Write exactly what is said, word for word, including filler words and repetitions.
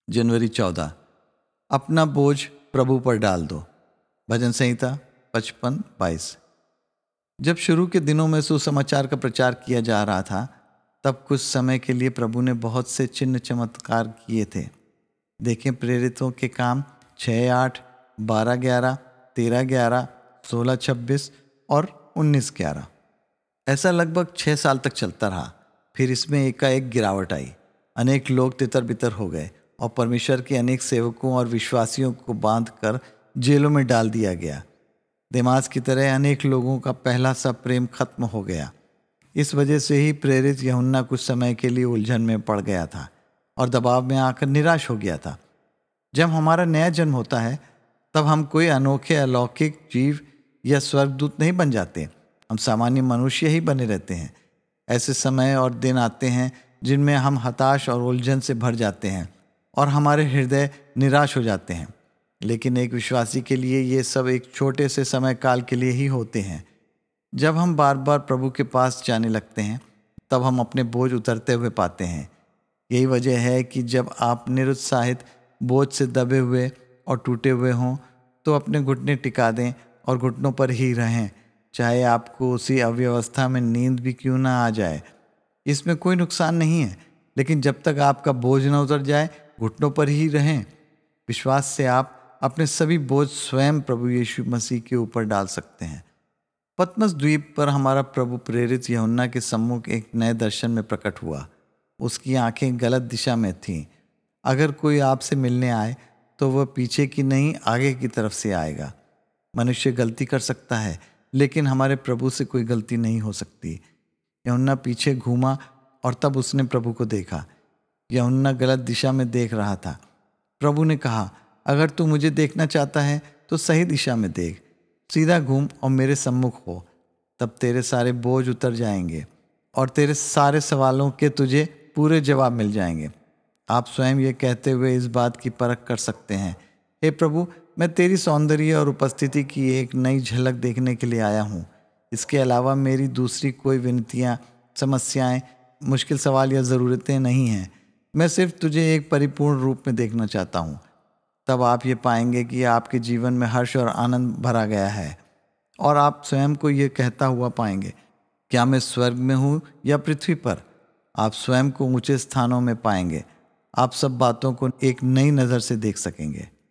जनवरी चौदह, अपना बोझ प्रभु पर डाल दो। भजन संहिता पचपन बाईस। जब शुरू के दिनों में सुसमाचार का प्रचार किया जा रहा था, तब कुछ समय के लिए प्रभु ने बहुत से चिन्ह चमत्कार किए थे। देखें प्रेरितों के काम छः आठ, बारह ग्यारह, तेरह ग्यारह, सोलह छब्बीस और उन्नीस ग्यारह। ऐसा लगभग छः साल तक चलता रहा। फिर इसमें एकाएक गिरावट आई। अनेक लोग तितर बितर हो गए और परमेश्वर के अनेक सेवकों और विश्वासियों को बांधकर जेलों में डाल दिया गया। देमास की तरह अनेक लोगों का पहला सा प्रेम खत्म हो गया। इस वजह से ही प्रेरित यूहन्ना कुछ समय के लिए उलझन में पड़ गया था और दबाव में आकर निराश हो गया था। जब हमारा नया जन्म होता है, तब हम कोई अनोखे अलौकिक जीव या स्वर्गदूत नहीं बन जाते। हम सामान्य मनुष्य ही बने रहते हैं। ऐसे समय और दिन आते हैं जिनमें हम हताश और उलझन से भर जाते हैं और हमारे हृदय निराश हो जाते हैं। लेकिन एक विश्वासी के लिए ये सब एक छोटे से समय काल के लिए ही होते हैं। जब हम बार बार प्रभु के पास जाने लगते हैं, तब हम अपने बोझ उतरते हुए पाते हैं। यही वजह है कि जब आप निरुत्साहित, बोझ से दबे हुए और टूटे हुए हों, तो अपने घुटने टिका दें और घुटनों पर ही रहें, चाहे आपको उसी अव्यवस्था में नींद भी क्यों ना आ जाए। इसमें कोई नुकसान नहीं है, लेकिन जब तक आपका बोझ न उतर जाए, घुटनों पर ही रहें। विश्वास से आप अपने सभी बोझ स्वयं प्रभु यीशु मसीह के ऊपर डाल सकते हैं। पतमस द्वीप पर हमारा प्रभु प्रेरित यूहन्ना के सम्मुख एक नए दर्शन में प्रकट हुआ। उसकी आंखें गलत दिशा में थीं। अगर कोई आपसे मिलने आए तो वह पीछे की नहीं, आगे की तरफ से आएगा। मनुष्य गलती कर सकता है, लेकिन हमारे प्रभु से कोई गलती नहीं हो सकती। यूहन्ना पीछे घूमा और तब उसने प्रभु को देखा। यूहन्ना गलत दिशा में देख रहा था। प्रभु ने कहा, अगर तू मुझे देखना चाहता है तो सही दिशा में देख, सीधा घूम और मेरे सम्मुख हो। तब तेरे सारे बोझ उतर जाएंगे और तेरे सारे सवालों के तुझे पूरे जवाब मिल जाएंगे। आप स्वयं ये कहते हुए इस बात की परख कर सकते हैं, हे प्रभु, मैं तेरी सौंदर्य और उपस्थिति की एक नई झलक देखने के लिए आया हूँ। इसके अलावा मेरी दूसरी कोई विनतियाँ, समस्याएं, मुश्किल सवाल या ज़रूरतें नहीं हैं। मैं सिर्फ तुझे एक परिपूर्ण रूप में देखना चाहता हूँ। तब आप ये पाएंगे कि आपके जीवन में हर्ष और आनंद भरा गया है और आप स्वयं को ये कहता हुआ पाएंगे, क्या मैं स्वर्ग में हूँ या पृथ्वी पर। आप स्वयं को ऊंचे स्थानों में पाएंगे। आप सब बातों को एक नई नज़र से देख सकेंगे।